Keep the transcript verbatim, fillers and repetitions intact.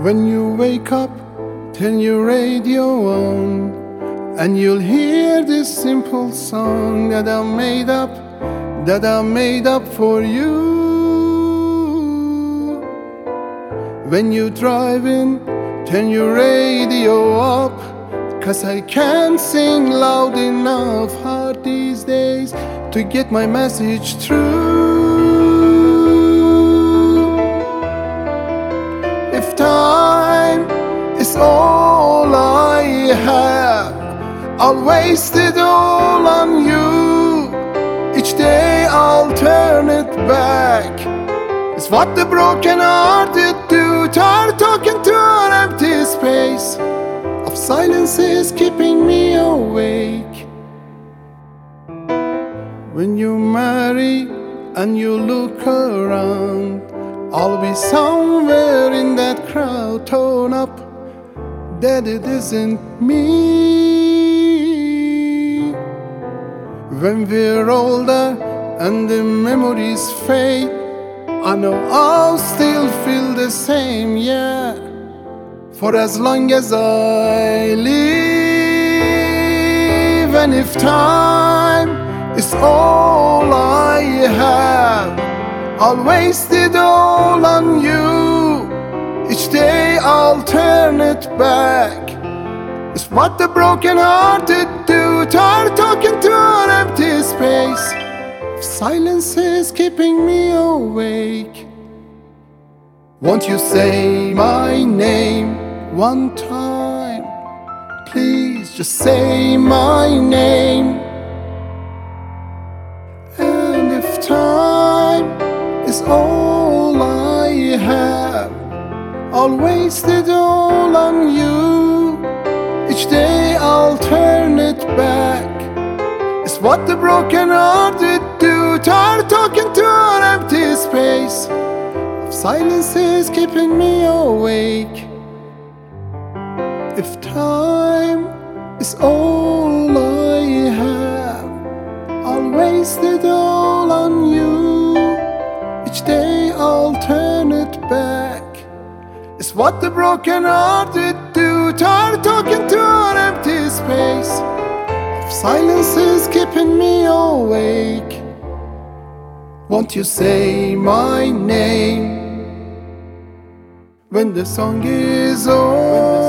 When you wake up, turn your radio on, and you'll hear this simple song that I made up, that I made up for you. When you're driving, turn your radio up, 'cause I can't sing loud enough hard these days to get my message through. If time is all I have, I'll waste it all on you. Each day I'll turn it back. It's what the broken-hearted do. Tired talking to an empty space of silence is keeping me awake. When you marry and you look around, I'll be somewhere in that crowd, torn up that it isn't me. When we're older and the memories fade, I know I'll still feel the same, yeah, for as long as I live. And if time is all I have, I'll waste it all on you. Each day I'll turn it back. It's what the broken-hearted do. Tired talking to an empty space. Silence is keeping me awake. Won't you say my name one time? Please just say my name. And if time is all I have, I'll waste it all on you. Each day I'll turn it back. It's what the broken-hearted do. Tired talking to an empty space. Silence is keeping me awake. If time is all I have, I'll waste it all on you. Each day I'll turn it back. It's what the broken-hearted do. Tired talking to an empty space. Silence is keeping me awake. Won't you say my name when the song is over?